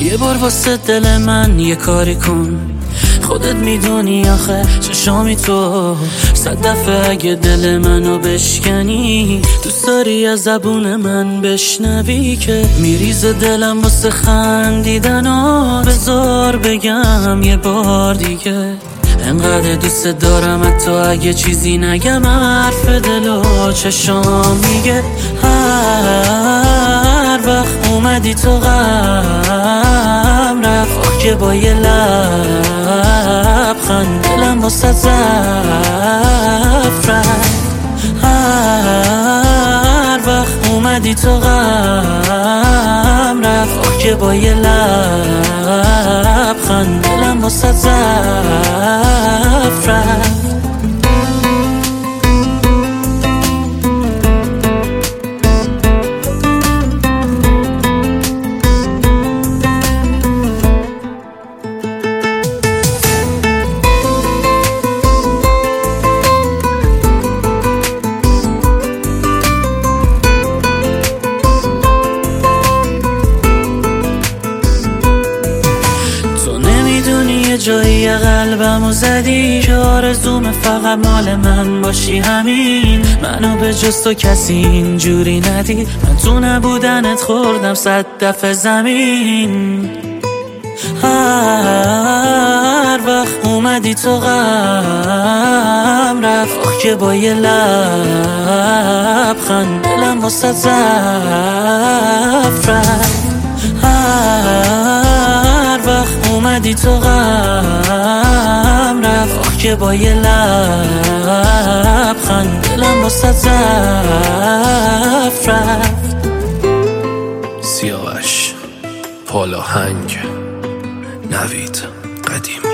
یه بار واسه دل من یه کاری کن، خودت میدونی آخه چشامی تو 100 دفعه اگه دل منو بشکنی دوست داری از زبون من بشنوی که میریزه دلم واسه خندیدن بذار بگم یه بار دیگه انقدر دوست دارم حتی اگه چیزی نگم حرف دل و چشام میگه هر وقت اومدی تو غم رفت که با یه لبخند دلم واسه زفت رفت هر وقت اومدی تو غم رفت که با یه لبخند دلم واسه زفت رفت جایی قلبمو زدی که آرزوم فقط مال من باشی همین منو به جز تو کسی اینجوری ندید من تو نبودنت خوردم 100 دفعه زمین هر وقت اومدی تو غم رفت که با یه لبخند دلم واسه زفت رفت هر وقت اومدی تو غم رفت که با یه لبخند دلم واسه زفت رفت. سیاوش پالاهنگ نوید قدیمی.